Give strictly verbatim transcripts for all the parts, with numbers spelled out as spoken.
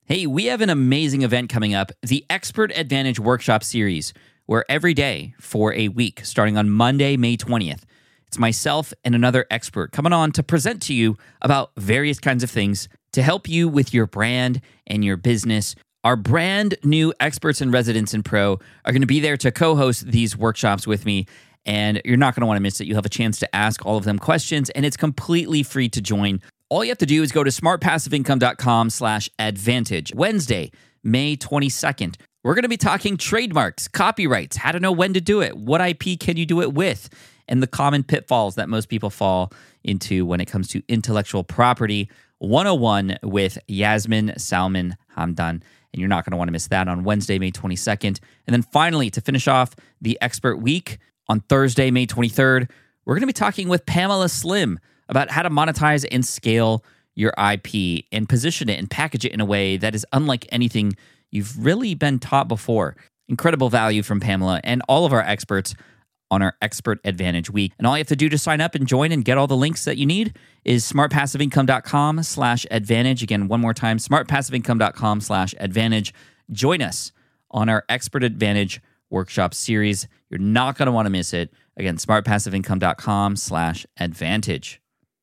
Hey, we have an amazing event coming up, the Expert Advantage Workshop Series, where every day for a week, starting on Monday, May twentieth, it's myself and another expert coming on to present to you about various kinds of things to help you with your brand and your business. Our brand new experts and residents in Pro are going to be there to co-host these workshops with me, and you're not going to want to miss it. You'll have a chance to ask all of them questions, and it's completely free to join. All you have to do is go to smartpassiveincome.com slash advantage. Wednesday, May twenty-second. We're going to be talking trademarks, copyrights, how to know when to do it, what I P can you do it with, and the common pitfalls that most people fall into when it comes to intellectual property one oh one with Yasmin Salman Hamdan. And you're not going to want to miss that on Wednesday, May twenty-second. And then finally, to finish off the Expert Week, on Thursday, May twenty-third, we're going to be talking with Pamela Slim about how to monetize and scale your I P and position it and package it in a way that is unlike anything you've really been taught before. Incredible value from Pamela and all of our experts on our Expert Advantage Week. And all you have to do to sign up and join and get all the links that you need is smartpassiveincome.com slash advantage. Again, one more time, smartpassiveincome.com slash advantage. Join us on our Expert Advantage Workshop Series. You're not going to want to miss it. Again, smartpassiveincome.com slash advantage.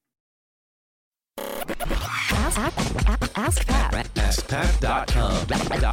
Ask, ask, ask Pat. ask pat dot com.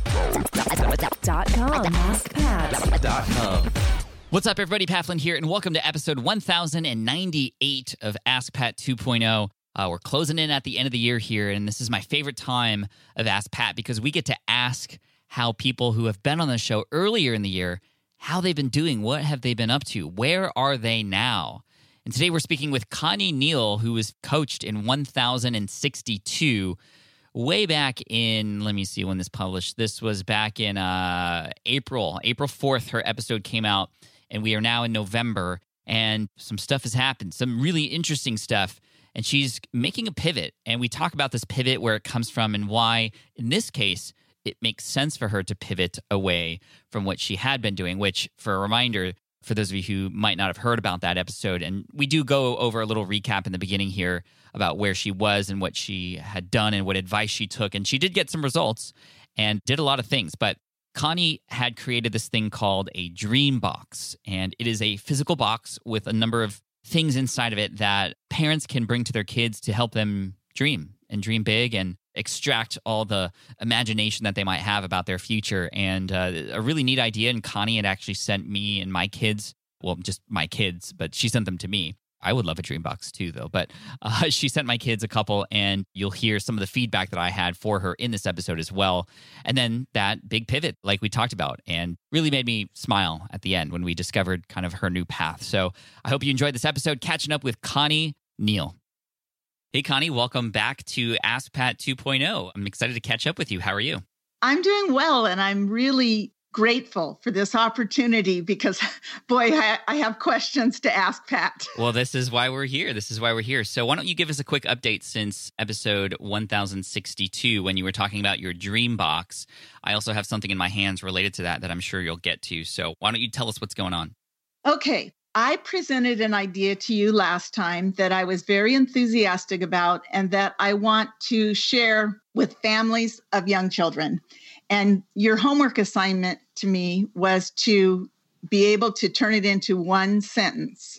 Dot com. Ask Pat. Dot com. What's up, everybody? Pat Flynn here, and welcome to episode one thousand ninety-eight of Ask Pat two point oh. Uh, we're closing in at the end of the year here, and this is my favorite time of Ask Pat because we get to ask how people who have been on the show earlier in the year, how they've been doing, what have they been up to, where are they now? And today we're speaking with Connie Neal, who was coached in one thousand sixty-two, way back in, let me see when this published. This was back in uh, April. April fourth, her episode came out, and we are now in November, and some stuff has happened, some really interesting stuff, and she's making a pivot. And we talk about this pivot, where it comes from, and why, in this case, it makes sense for her to pivot away from what she had been doing, which, for a reminder, for those of you who might not have heard about that episode, and we do go over a little recap in the beginning here about where she was and what she had done and what advice she took. And she did get some results and did a lot of things. But Connie had created this thing called a dream box. And it is a physical box with a number of things inside of it that parents can bring to their kids to help them dream and dream big and extract all the imagination that they might have about their future. And uh, a really neat idea. And Connie had actually sent me and my kids, well, just my kids, but she sent them to me. I would love a dream box too, though. But uh, she sent my kids a couple, and you'll hear some of the feedback that I had for her in this episode as well. And then that big pivot, like we talked about, and really made me smile at the end when we discovered kind of her new path. So I hope you enjoyed this episode, catching up with Connie Neal. Hey, Connie, welcome back to Ask Pat two point oh. I'm excited to catch up with you. How are you? I'm doing well, and I'm really grateful for this opportunity because, boy, I, I have questions to ask Pat. Well, this is why we're here. This is why we're here. So why don't you give us a quick update since episode one thousand sixty-two when you were talking about your dream box. I also have something in my hands related to that that I'm sure you'll get to. So why don't you tell us what's going on? Okay. I presented an idea to you last time that I was very enthusiastic about and that I want to share with families of young children. And your homework assignment to me was to be able to turn it into one sentence.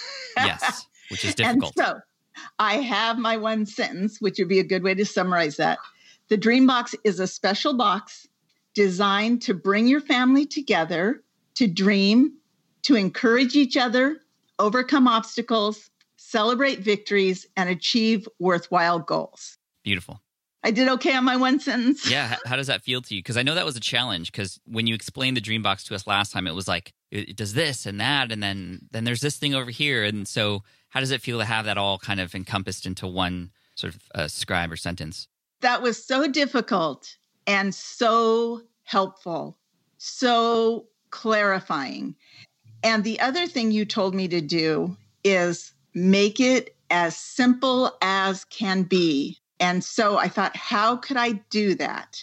Yes, which is difficult. And so I have my one sentence, which would be a good way to summarize that. The Dream Box is a special box designed to bring your family together, to dream, to encourage each other, overcome obstacles, celebrate victories, and achieve worthwhile goals. Beautiful. I did okay on my one sentence. Yeah. How does that feel to you? Because I know that was a challenge, because when you explained the dream box to us last time, it was like, it does this and that, and then, then there's this thing over here. And so how does it feel to have that all kind of encompassed into one sort of uh, scribe or sentence? That was so difficult and so helpful, so clarifying. And the other thing you told me to do is make it as simple as can be. And so I thought, how could I do that?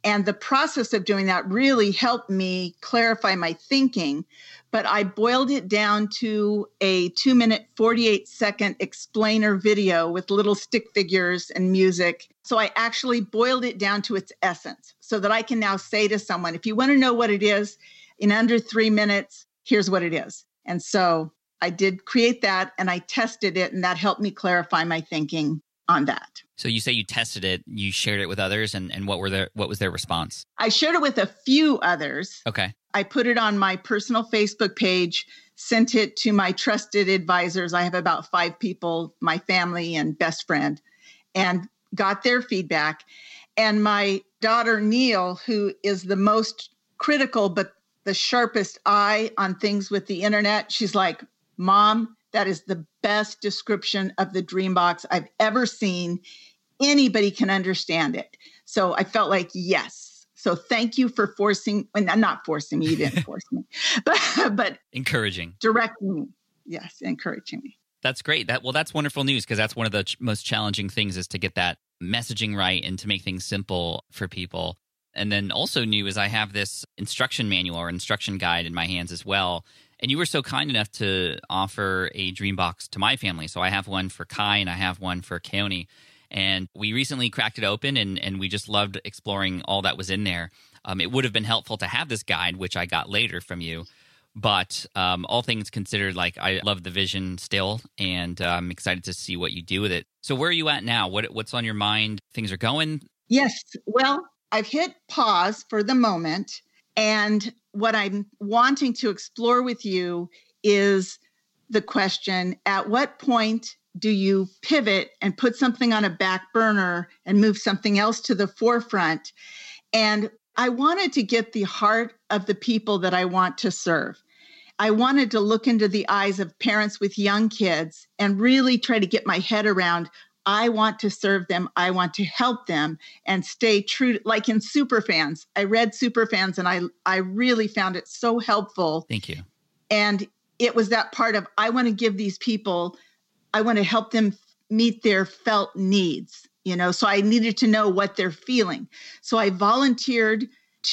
And the process of doing that really helped me clarify my thinking. But I boiled it down to a two minute, forty-eight second explainer video with little stick figures and music. So I actually boiled it down to its essence so that I can now say to someone, if you want to know what it is in under three minutes, here's what it is. And so I did create that and I tested it, and that helped me clarify my thinking on that. So you say you tested it, you shared it with others, and, and what were their what was their response? I shared it with a few others. Okay. I put it on my personal Facebook page, sent it to my trusted advisors. I have about five people, my family and best friend, and got their feedback. And my daughter, Neil, who is the most critical, but the sharpest eye on things with the internet, she's like, Mom, that is the best description of the Dreambox I've ever seen. Anybody can understand it. So I felt like, yes. So thank you for forcing, and not forcing me, you didn't force me, but, but encouraging, directing me. Yes, encouraging me. That's great. That well, that's wonderful news, because that's one of the ch- most challenging things is to get that messaging right and to make things simple for people. And then also new is I have this instruction manual or instruction guide in my hands as well. And you were so kind enough to offer a Dreambox to my family. So I have one for Kai and I have one for Keone. And we recently cracked it open, and, and we just loved exploring all that was in there. Um, it would have been helpful to have this guide, which I got later from you. But um, all things considered, like I love the vision still, and uh, I'm excited to see what you do with it. So where are you at now? What What's on your mind? Things are going? Yes. Well, I've hit pause for the moment. And what I'm wanting to explore with you is the question, at what point do you pivot and put something on a back burner and move something else to the forefront? And I wanted to get the heart of the people that I want to serve. I wanted to look into the eyes of parents with young kids and really try to get my head around, I want to serve them. I want to help them and stay true. Like in Superfans, I read Superfans and I, I really found it so helpful. Thank you. And it was that part of, I want to give these people, I want to help them meet their felt needs, you know, so I needed to know what they're feeling. So I volunteered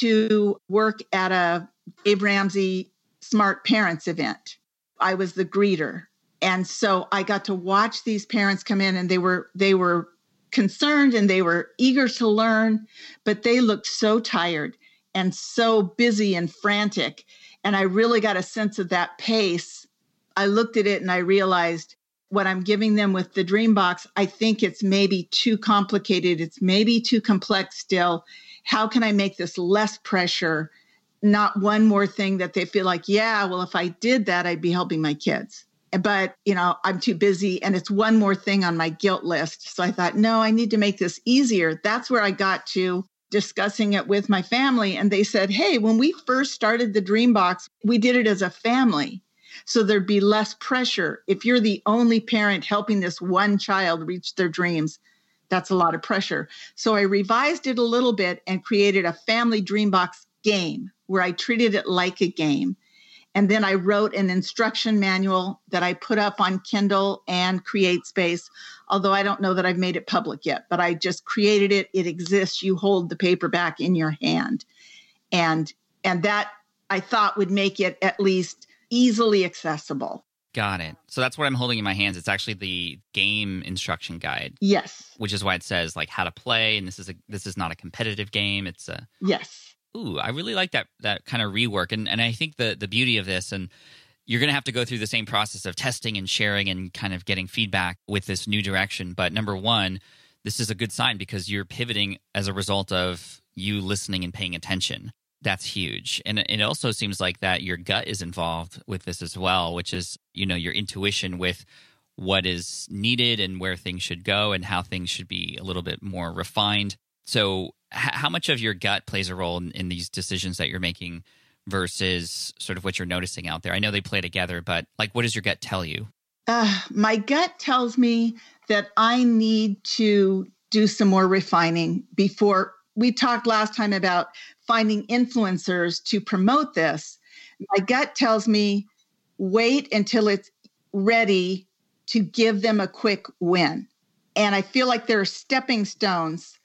to work at a Dave Ramsey Smart Parents event. I was the greeter. And so I got to watch these parents come in, and they were they were concerned and they were eager to learn, but they looked so tired and so busy and frantic. And I really got a sense of that pace. I looked at it and I realized what I'm giving them with the Dreambox, I think it's maybe too complicated. It's maybe too complex still. How can I make this less pressure? Not one more thing that they feel like, yeah, well, if I did that, I'd be helping my kids. But, you know, I'm too busy and it's one more thing on my guilt list. So I thought, no, I need to make this easier. That's where I got to discussing it with my family. And they said, hey, when we first started the Dreambox, we did it as a family. So there'd be less pressure. If you're the only parent helping this one child reach their dreams, that's a lot of pressure. So I revised it a little bit and created a family Dreambox game where I treated it like a game. And then I wrote an instruction manual that I put up on Kindle and CreateSpace, although I don't know that I've made it public yet, but I just created it. It exists. You hold the paperback in your hand. And, and that I thought would make it at least easily accessible. Got it. So that's what I'm holding in my hands. It's actually the game instruction guide. Yes. Which is why it says like how to play. And this is a this is not a competitive game. It's a yes. Ooh, I really like that that kind of rework. And and I think the the beauty of this, and you're going to have to go through the same process of testing and sharing and kind of getting feedback with this new direction. But number one, this is a good sign because you're pivoting as a result of you listening and paying attention. That's huge. And it also seems like that your gut is involved with this as well, which is, you know, your intuition with what is needed and where things should go and how things should be a little bit more refined. So h- how much of your gut plays a role in, in these decisions that you're making versus sort of what you're noticing out there? I know they play together, but like, what does your gut tell you? Uh, my gut tells me that I need to do some more refining before. We talked last time about finding influencers to promote this. My gut tells me wait until it's ready to give them a quick win. And I feel like there are stepping stones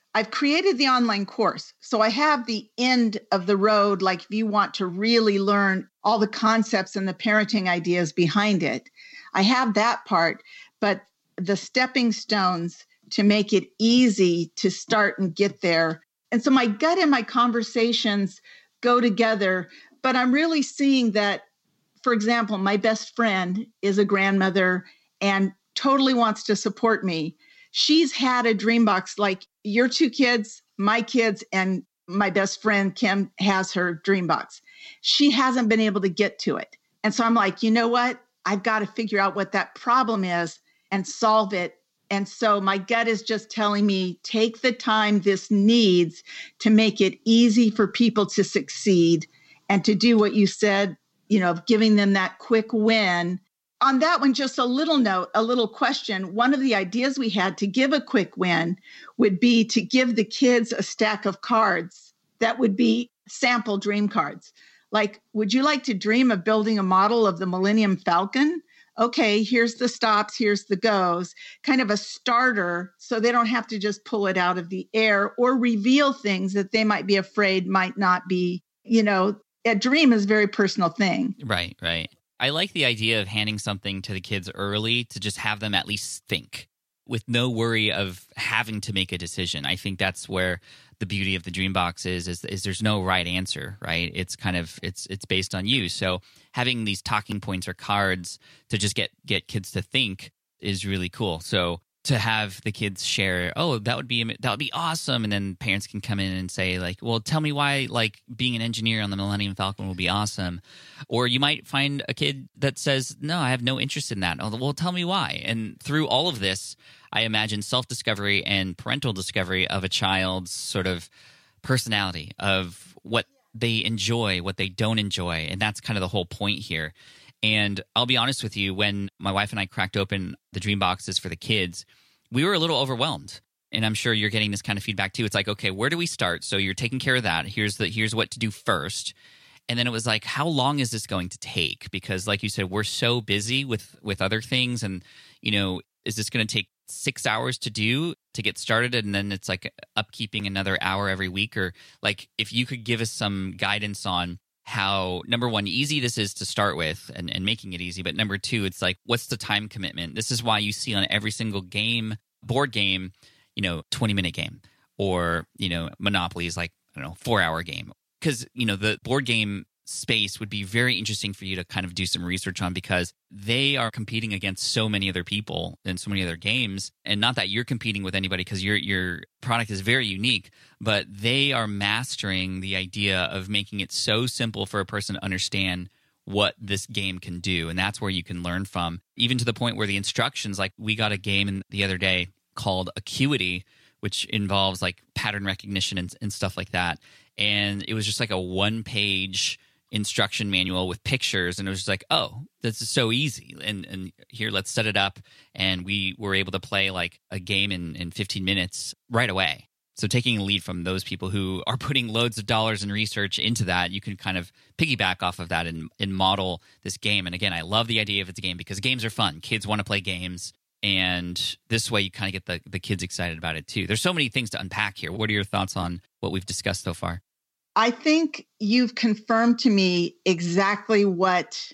I've created the online course. So I have the end of the road. Like if you want to really learn all the concepts and the parenting ideas behind it, I have that part, but the stepping stones to make it easy to start and get there. And so my gut and my conversations go together, but I'm really seeing that, for example, my best friend is a grandmother and totally wants to support me. She's had a Dreambox like your two kids, my kids, and my best friend, Kim, has her Dreambox. She hasn't been able to get to it. And so I'm like, you know what? I've got to figure out what that problem is and solve it. And so my gut is just telling me, take the time this needs to make it easy for people to succeed and to do what you said, you know, giving them that quick win. On that one, just a little note, a little question. One of the ideas we had to give a quick win would be to give the kids a stack of cards that would be sample dream cards. Like, would you like to dream of building a model of the Millennium Falcon? Okay, here's the stops, here's the goes, kind of a starter so they don't have to just pull it out of the air or reveal things that they might be afraid might not be, you know, a dream is a very personal thing. Right, right. I like the idea of handing something to the kids early to just have them at least think with no worry of having to make a decision. I think that's where the beauty of the Dreambox is, is, is there's no right answer, right? It's kind of, it's it's based on you. So having these talking points or cards to just get, get kids to think is really cool. So to have the kids share, oh, that would be that would be awesome, and then parents can come in and say like, well, tell me why like being an engineer on the Millennium Falcon will be awesome. Or you might find a kid that says, no, I have no interest in that. Oh, well, tell me why. And through all of this, I imagine self-discovery and parental discovery of a child's sort of personality, of what they enjoy, what they don't enjoy, and that's kind of the whole point here. And I'll be honest with you, when my wife and I cracked open the dream boxes for the kids, we were a little overwhelmed. And I'm sure you're getting this kind of feedback too. It's like, okay, where do we start? So you're taking care of that. Here's the here's what to do first. And then it was like, how long is this going to take? Because like you said, we're so busy with with other things. And, you know, is this going to take six hours to do to get started? And then it's like upkeeping another hour every week? Or like, if you could give us some guidance on how, number one, easy this is to start with and, and making it easy. But number two, it's like, what's the time commitment? This is why you see on every single game, board game, you know, twenty minute game, or, you know, Monopoly is like, I don't know, four hour game. Because, you know, the board game space would be very interesting for you to kind of do some research on, because they are competing against so many other people and so many other games. And not that you're competing with anybody, because your your product is very unique, but they are mastering the idea of making it so simple for a person to understand what this game can do. And that's where you can learn from, even to the point where the instructions, like we got a game in the other day called Acuity, which involves like pattern recognition and, and stuff like that. And it was just like a one page instruction manual with pictures, and it was just like, oh, this is so easy, and and here, let's set it up. And we were able to play like a game in in fifteen minutes right away. So taking a lead from those people who are putting loads of dollars in research into that, you can kind of piggyback off of that and, and model this game. And again, I love the idea of it's a game, because games are fun. Kids want to play games, and this way you kind of get the, the kids excited about it too. There's so many things to unpack here. What are your thoughts on what we've discussed so far? I think you've confirmed to me exactly what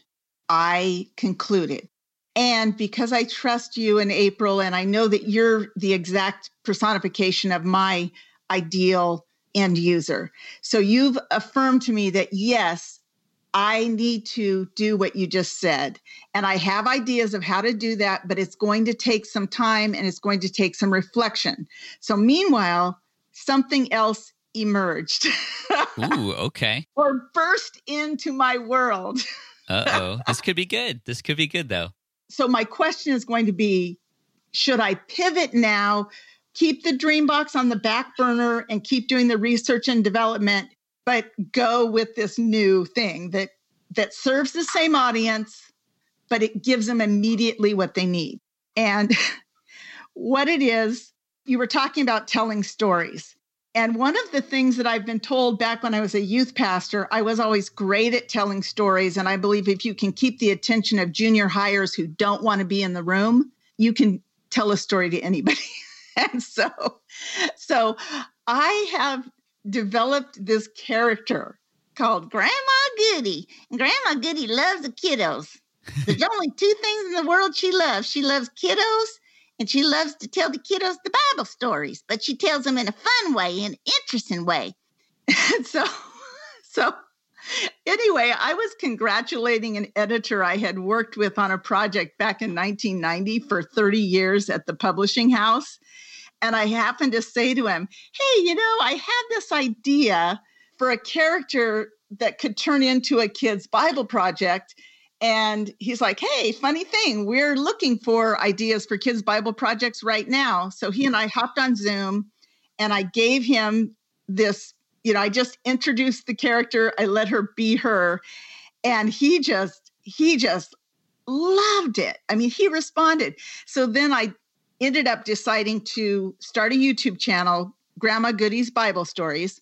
I concluded. And because I trust you and April, and I know that you're the exact personification of my ideal end user. So you've affirmed to me that, yes, I need to do what you just said. And I have ideas of how to do that, but it's going to take some time and it's going to take some reflection. So meanwhile, something else emerged. Ooh, okay. Or burst into my world. Uh-oh. This could be good. This could be good, though. So my question is going to be, should I pivot now, keep the Dreambox on the back burner and keep doing the research and development, but go with this new thing that that serves the same audience, but it gives them immediately what they need? And what it is, you were talking about telling stories. And one of the things that I've been told back when I was a youth pastor, I was always great at telling stories. And I believe if you can keep the attention of junior hires who don't want to be in the room, you can tell a story to anybody. And so, so I have developed this character called Grandma Goody. And Grandma Goody loves the kiddos. There's only two things in the world she loves. She loves kiddos, and she loves to tell the kiddos the Bible stories, but she tells them in a fun way, an interesting way. And so, so anyway, I was congratulating an editor I had worked with on a project back in nineteen ninety for thirty years at the publishing house. And I happened to say to him, hey, you know, I had this idea for a character that could turn into a kid's Bible project. And he's like, hey, funny thing, we're looking for ideas for kids' Bible projects right now. So he and I hopped on Zoom, and I gave him this, you know, I just introduced the character. I let her be her. And he just, he just loved it. I mean, he responded. So then I ended up deciding to start a YouTube channel, Grandma Goody's Bible Stories.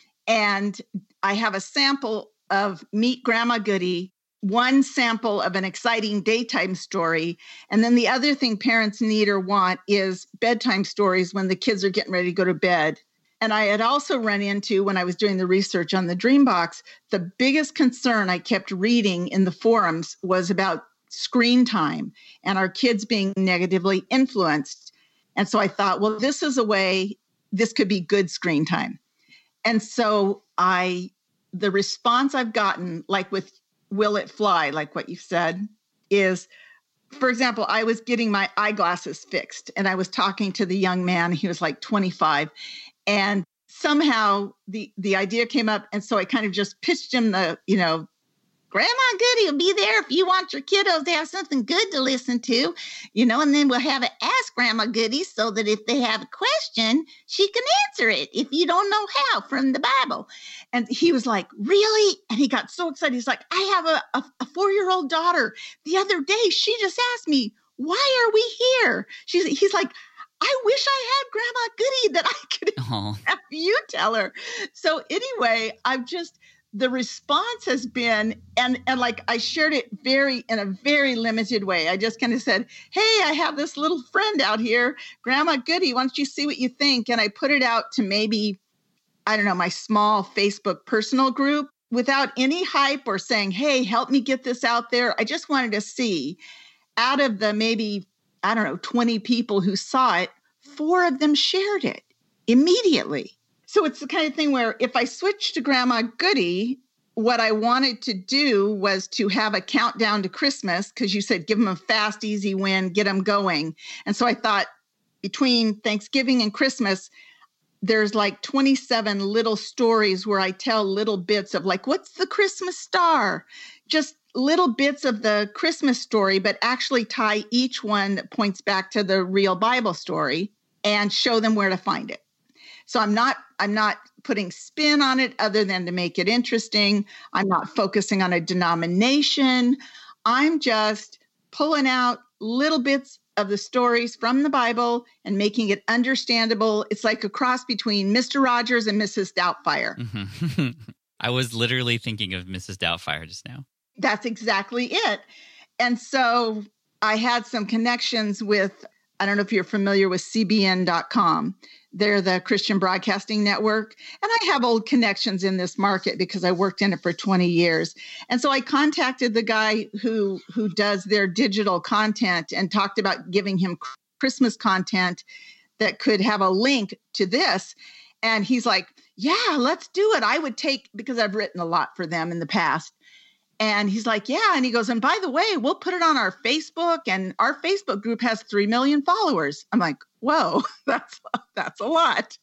And I have a sample of Meet Grandma Goody, one sample of an exciting daytime story. And then the other thing parents need or want is bedtime stories when the kids are getting ready to go to bed. And I had also run into, when I was doing the research on the Dreambox, the biggest concern I kept reading in the forums was about screen time and our kids being negatively influenced. And so I thought, well, this is a way, this could be good screen time. And so I, the response I've gotten, like with Will It Fly, like what you said, is, for example, I was getting my eyeglasses fixed and I was talking to the young man. He was like twenty-five. And somehow the, the idea came up. And so I kind of just pitched him the, you know, Grandma Goody will be there if you want your kiddos to have something good to listen to, you know, and then we'll have it Ask Grandma Goody so that if they have a question, she can answer it if you don't know how from the Bible. And he was like, really? And he got so excited. He's like, I have a, a, a four-year-old daughter. The other day, she just asked me, why are we here? She's, he's like, I wish I had Grandma Goody that I could Aww. have you tell her. So anyway, I've just... the response has been, and, and like I shared it very, in a very limited way. I just kind of said, hey, I have this little friend out here, Grandma Goody, why don't you see what you think? And I put it out to maybe, I don't know, my small Facebook personal group without any hype or saying, hey, help me get this out there. I just wanted to see, out of the maybe, I don't know, twenty people who saw it, four of them shared it immediately. So it's the kind of thing where if I switched to Grandma Goody, what I wanted to do was to have a countdown to Christmas, because you said give them a fast, easy win, get them going. And so I thought between Thanksgiving and Christmas, there's like twenty-seven little stories where I tell little bits of like, what's the Christmas star? Just little bits of the Christmas story, but actually tie each one that points back to the real Bible story and show them where to find it. So I'm not I'm not putting spin on it other than to make it interesting. I'm not focusing on a denomination. I'm just pulling out little bits of the stories from the Bible and making it understandable. It's like a cross between Mister Rogers and Missus Doubtfire. Mm-hmm. I was literally thinking of Missus Doubtfire just now. That's exactly it. And so I had some connections with, I don't know if you're familiar with C B N dot com. They're the Christian Broadcasting Network. And I have old connections in this market because I worked in it for twenty years. And so I contacted the guy who, who does their digital content and talked about giving him Christmas content that could have a link to this. And he's like, yeah, let's do it. I would take, because I've written a lot for them in the past. And he's like, yeah. And he goes, and by the way, we'll put it on our Facebook, and our Facebook group has three million followers. I'm like, whoa, that's, that's a lot.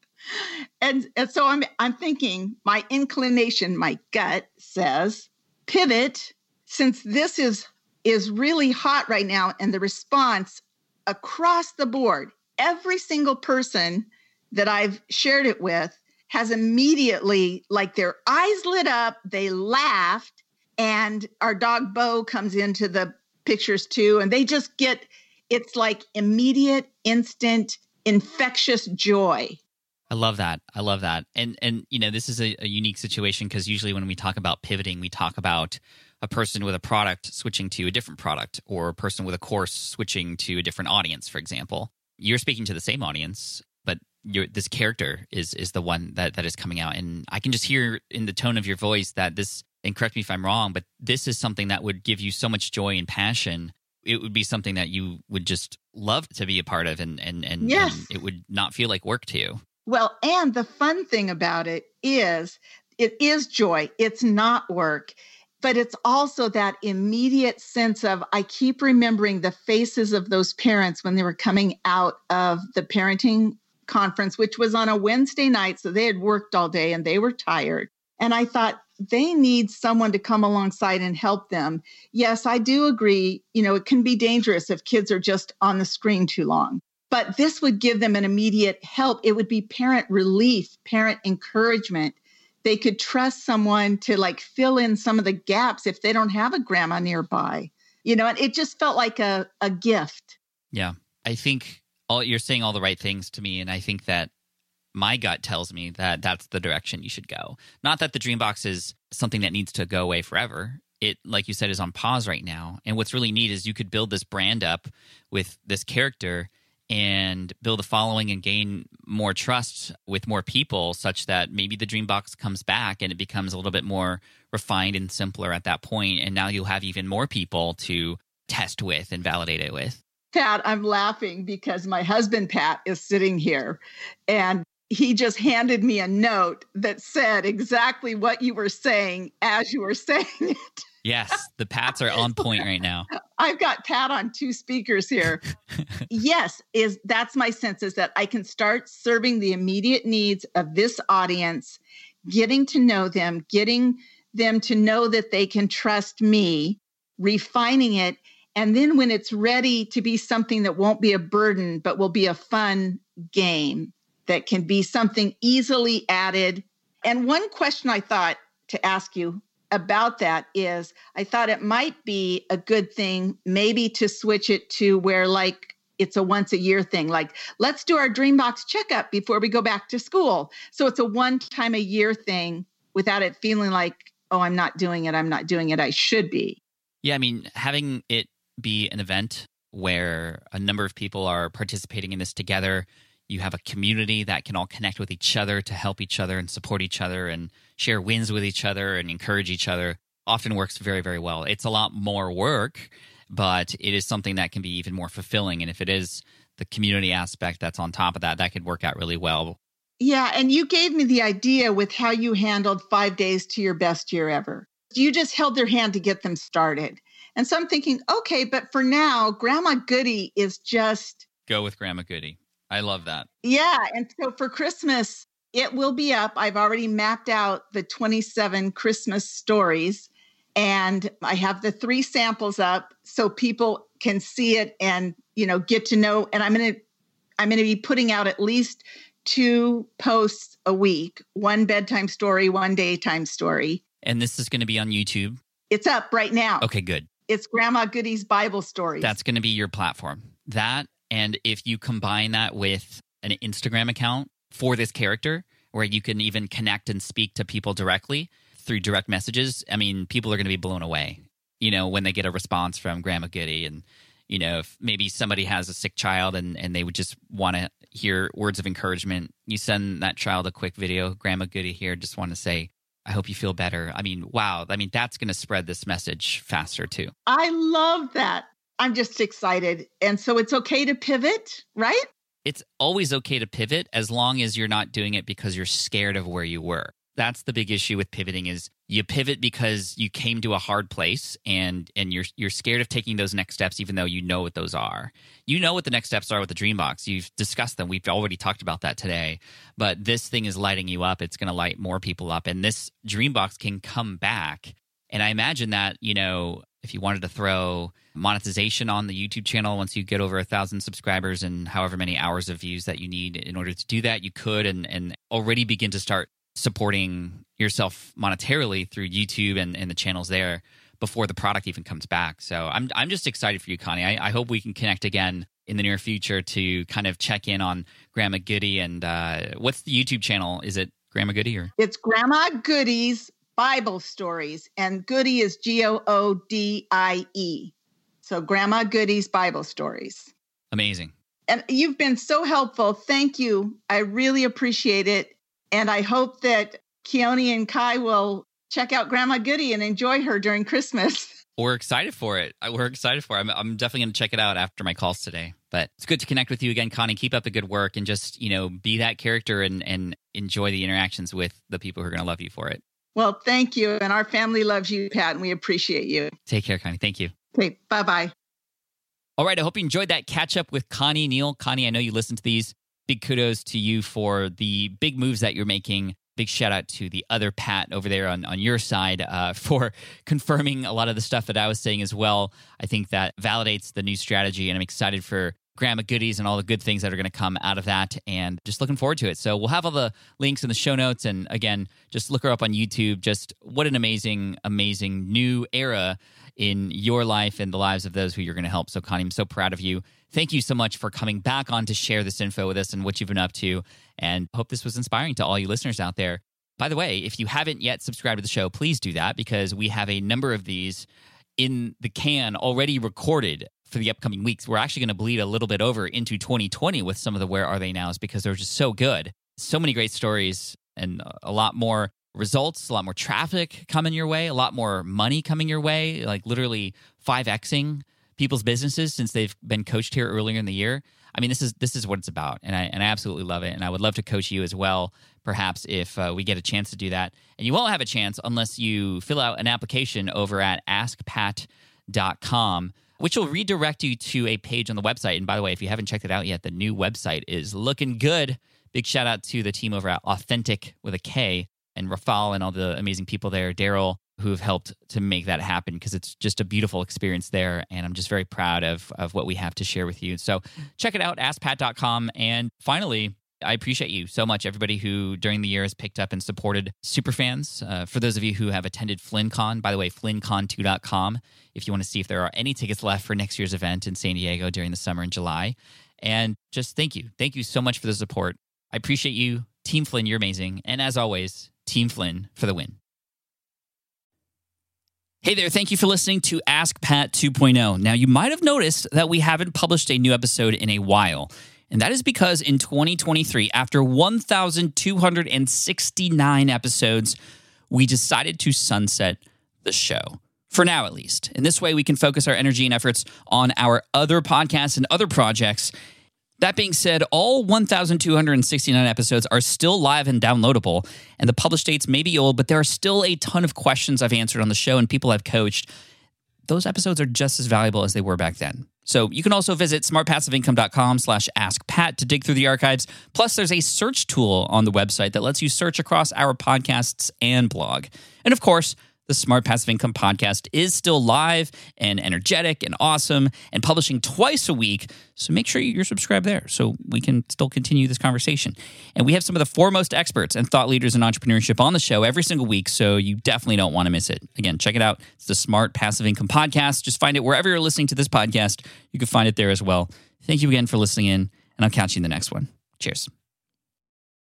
And, and so I'm, I'm thinking my inclination, my gut says pivot, since this is, is really hot right now. And the response across the board, every single person that I've shared it with has immediately, like, their eyes lit up, they laughed. And our dog Bo comes into the pictures too. And they just get, it's like immediate, instant, infectious joy. I love that. I love that. And, and you know, this is a, a unique situation because usually when we talk about pivoting, we talk about a person with a product switching to a different product, or a person with a course switching to a different audience, for example. you're speaking to the same audience, but you're, this character is is the one that, that is coming out. And I can just hear in the tone of your voice that this, and correct me if I'm wrong, but this is something that would give you so much joy and passion. It would be something that you would just love to be a part of, and and, and, yes. and it would not feel like work to you. Well, and the fun thing about it is it is joy. It's not work. But it's also that immediate sense of, I keep remembering the faces of those parents when they were coming out of the parenting conference, which was on a Wednesday night. So they had worked all day and they were tired. And I thought, they need someone to come alongside and help them. Yes, I do agree. You know, it can be dangerous if kids are just on the screen too long. But this would give them an immediate help. It would be parent relief, parent encouragement. They could trust someone to like fill in some of the gaps if they don't have a grandma nearby. You know, and it just felt like a, a gift. Yeah. I think all you're saying all the right things to me. And I think that my gut tells me that that's the direction you should go. Not that the Dreambox is something that needs to go away forever. It, like you said, is on pause right now. And what's really neat is you could build this brand up with this character and build a following and gain more trust with more people, such that maybe the Dreambox comes back and it becomes a little bit more refined and simpler at that point. And now you'll have even more people to test with and validate it with. Pat, I'm laughing because my husband, Pat, is sitting here, and he just handed me a note that said exactly what you were saying as you were saying it. Yes, the Pats are on point right now. I've got Pat on two speakers here. Yes, is that's my sense, is that I can start serving the immediate needs of this audience, getting to know them, getting them to know that they can trust me, refining it. And then when it's ready to be something that won't be a burden, but will be a fun game that can be something easily added. And one question I thought to ask you about that is, I thought it might be a good thing maybe to switch it to where like it's a once a year thing. Like, let's do our Dreambox checkup before we go back to school. So it's a one time a year thing without it feeling like, oh, I'm not doing it. I'm not doing it. I should be. Yeah. I mean, having it be an event where a number of people are participating in this together, you have a community that can all connect with each other to help each other and support each other and share wins with each other and encourage each other, often works very, very well. It's a lot more work, but it is something that can be even more fulfilling. And if it is the community aspect that's on top of that, that could work out really well. Yeah. And you gave me the idea with how you handled five days to your best year ever. You just held their hand to get them started. And so I'm thinking, okay, but for now, Grandma Goody is just... Go with Grandma Goody. I love that. Yeah. And so for Christmas, it will be up. I've already mapped out the twenty-seven Christmas stories, and I have the three samples up so people can see it and, you know, get to know. And I'm going to, I'm going to be putting out at least two posts a week, one bedtime story, one daytime story. And this is going to be on YouTube? It's up right now. Okay, good. It's Grandma Goody's Bible Stories. That's going to be your platform. That, and if you combine that with an Instagram account for this character, where you can even connect and speak to people directly through direct messages, I mean, people are going to be blown away, you know, when they get a response from Grandma Goody. And, you know, if maybe somebody has a sick child and, and they would just want to hear words of encouragement, you send that child a quick video, Grandma Goody here, just want to say, I hope you feel better. I mean, wow. I mean, that's going to spread this message faster too. I love that. I'm just excited. And so it's okay to pivot, right? It's always okay to pivot as long as you're not doing it because you're scared of where you were. That's the big issue with pivoting, is you pivot because you came to a hard place and and you're you're scared of taking those next steps, even though you know what those are. You know what the next steps are with the Dreambox. You've discussed them. We've already talked about that today. But this thing is lighting you up. It's going to light more people up. And this Dreambox can come back. And I imagine that, you know, if you wanted to throw monetization on the YouTube channel once you get over a thousand subscribers and however many hours of views that you need in order to do that, you could and, and already begin to start supporting yourself monetarily through YouTube and, and the channels there before the product even comes back. So I'm I'm just excited for you, Connie. I, I hope we can connect again in the near future to kind of check in on Grandma Goody. And uh, what's the YouTube channel? Is it Grandma Goody or? It's Grandma Goody's Bible Stories, and Goody is G O O D I E. So Grandma Goody's Bible Stories. Amazing. And you've been so helpful. Thank you. I really appreciate it. And I hope that Keone and Kai will check out Grandma Goody and enjoy her during Christmas. We're excited for it. We're excited for it. I'm, I'm definitely going to check it out after my calls today. But it's good to connect with you again, Connie. Keep up the good work and just, you know, be that character and, and enjoy the interactions with the people who are going to love you for it. Well, thank you. And our family loves you, Pat, and we appreciate you. Take care, Connie. Thank you. Okay, bye-bye. All right. I hope you enjoyed that catch up with Connie Neal. Connie, I know you listen to these. Big kudos to you for the big moves that you're making. Big shout out to the other Pat over there on, on your side uh, for confirming a lot of the stuff that I was saying as well. I think that validates the new strategy, and I'm excited for Grandma Goodies and all the good things that are going to come out of that, and just looking forward to it. So we'll have all the links in the show notes, and again, just look her up on YouTube. Just what an amazing, amazing new era in your life and the lives of those who you're going to help. So Connie, I'm so proud of you. Thank you so much for coming back on to share this info with us and what you've been up to, and hope this was inspiring to all you listeners out there. By the way, if you haven't yet subscribed to the show, please do that, because we have a number of these in the can already recorded for the upcoming weeks. We're actually going to bleed a little bit over into twenty twenty with some of the Where Are They Nows, because they're just so good. So many great stories and a lot more results, a lot more traffic coming your way, a lot more money coming your way, like literally five Xing people's businesses since they've been coached here earlier in the year. I mean, this is this is what it's about, and I and I absolutely love it. And I would love to coach you as well, perhaps if uh, we get a chance to do that. And you won't have a chance unless you fill out an application over at ask pat dot com, which will redirect you to a page on the website. And by the way, if you haven't checked it out yet, the new website is looking good. Big shout out to the team over at Authentic with a K, and Rafal and all the amazing people there, Daryl, who have helped to make that happen, because it's just a beautiful experience there. And I'm just very proud of, of what we have to share with you. So check it out, ask pat dot com. And finally, I appreciate you so much, everybody who during the year has picked up and supported Superfans. Uh, for those of you who have attended FlynnCon, by the way, flynn con two dot com, if you want to see if there are any tickets left for next year's event in San Diego during the summer in July. And just thank you. Thank you so much for the support. I appreciate you. Team Flynn, you're amazing. And as always, Team Flynn for the win. Hey there, thank you for listening to Ask Pat two point oh. Now, you might have noticed that we haven't published a new episode in a while, and that is because in twenty twenty-three, after one thousand two hundred sixty-nine episodes, we decided to sunset the show. For now, at least. In this way, we can focus our energy and efforts on our other podcasts and other projects. That being said, all one thousand two hundred sixty-nine episodes are still live and downloadable, and the published dates may be old, but there are still a ton of questions I've answered on the show and people I've coached. Those episodes are just as valuable as they were back then. So you can also visit smart passive income dot com slash ask pat to dig through the archives. Plus, there's a search tool on the website that lets you search across our podcasts and blog. And of course, the Smart Passive Income podcast is still live and energetic and awesome and publishing twice a week. So make sure you're subscribed there so we can still continue this conversation. And we have some of the foremost experts and thought leaders in entrepreneurship on the show every single week, so you definitely don't want to miss it. Again, check it out. It's the Smart Passive Income podcast. Just find it wherever you're listening to this podcast. You can find it there as well. Thank you again for listening in, and I'll catch you in the next one. Cheers.